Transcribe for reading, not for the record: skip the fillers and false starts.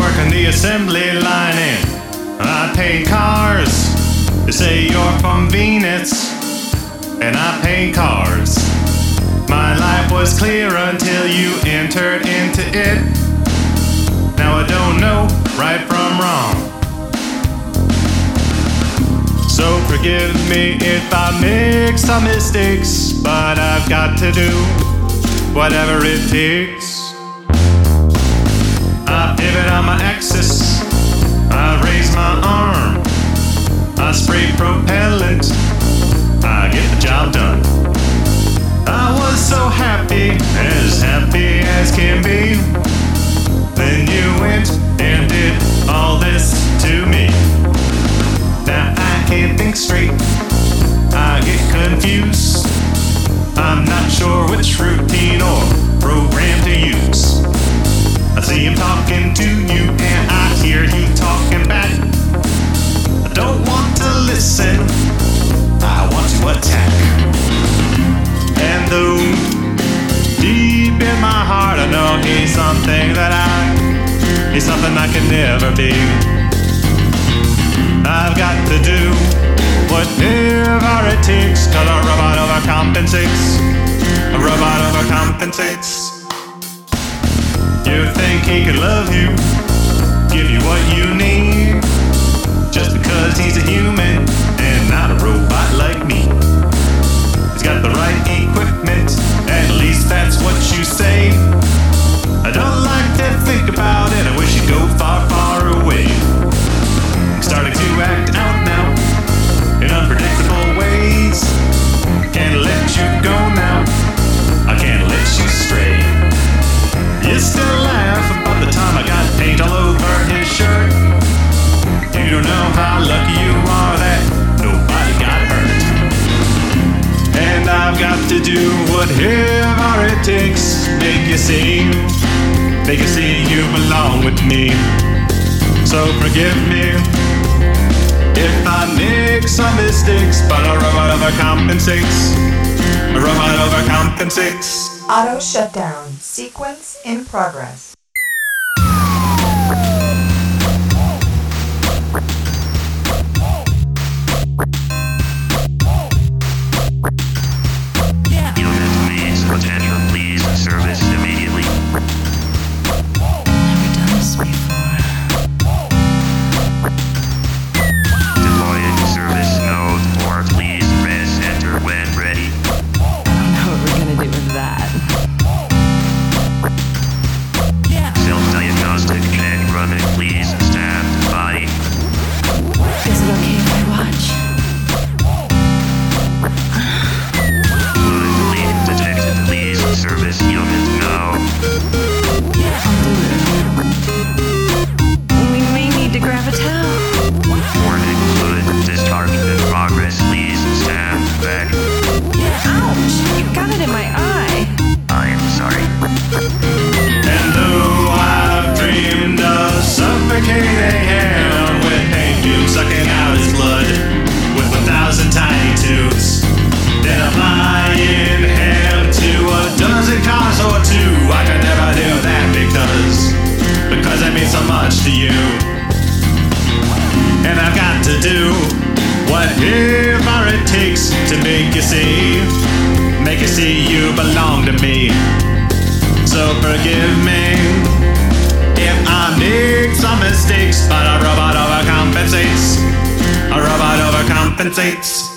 working the assembly line and I paint cars. They say you're from Venus and I paint cars. My life was clear until you entered into it. Now I don't know right from wrong. So forgive me if I make some mistakes, but I've got to do whatever it takes. I pivot on my axis, I raise my arm, I spray propellant, I get the job done. I was so happy as can be. Then you went and did all this to me. Now I can't think straight, I get confused. I'm not sure which routine or program to use. I see him talking to you and I hear you talking back. I don't want to listen, I want to attack. And though deep in my heart I know he's something I can never be, I've got to do whatever it takes, 'cause a robot overcompensates. A robot overcompensates. You think he could love you, give you what you need, just because he's a human and not a robot like me. He's got the right equipment, at least that's what you say. I don't like to think about it, I wish you'd go far, far away. I'm starting to act out now in unpredictable ways. Can't let you go now, I can't let you stray. You still laugh about the time I got paint all over his shirt. You don't know how lucky you are that nobody got hurt. And I've got to do whatever it takes, make you see you belong with me. So forgive me if I make some mistakes, but a robot overcompensates. A robot overcompensates. Auto shutdown. Sequence in progress. Unit please, attention please, service immediately. Never done this before. Deploying service node 4, please press enter when ready. I don't know what we're gonna do with that. Self-diagnostic check running, please stand by. Is it okay if I watch? Fluid leak detected, please service unit now. I'll do it. We may need to grab a towel. Warning, fluid discharge in progress, please stand back. Ouch! You got it in my eye. I am sorry. And though I've dreamed of suffocating him with paint fumes sucking out his blood with 1,000 tiny tubes, then applying him to a dozen cars or two, I could never do that because it means so much to you. And I've got to do whatever it takes to make you see you belong to me. So forgive me if I make some mistakes, but a robot overcompensates. A robot overcompensates.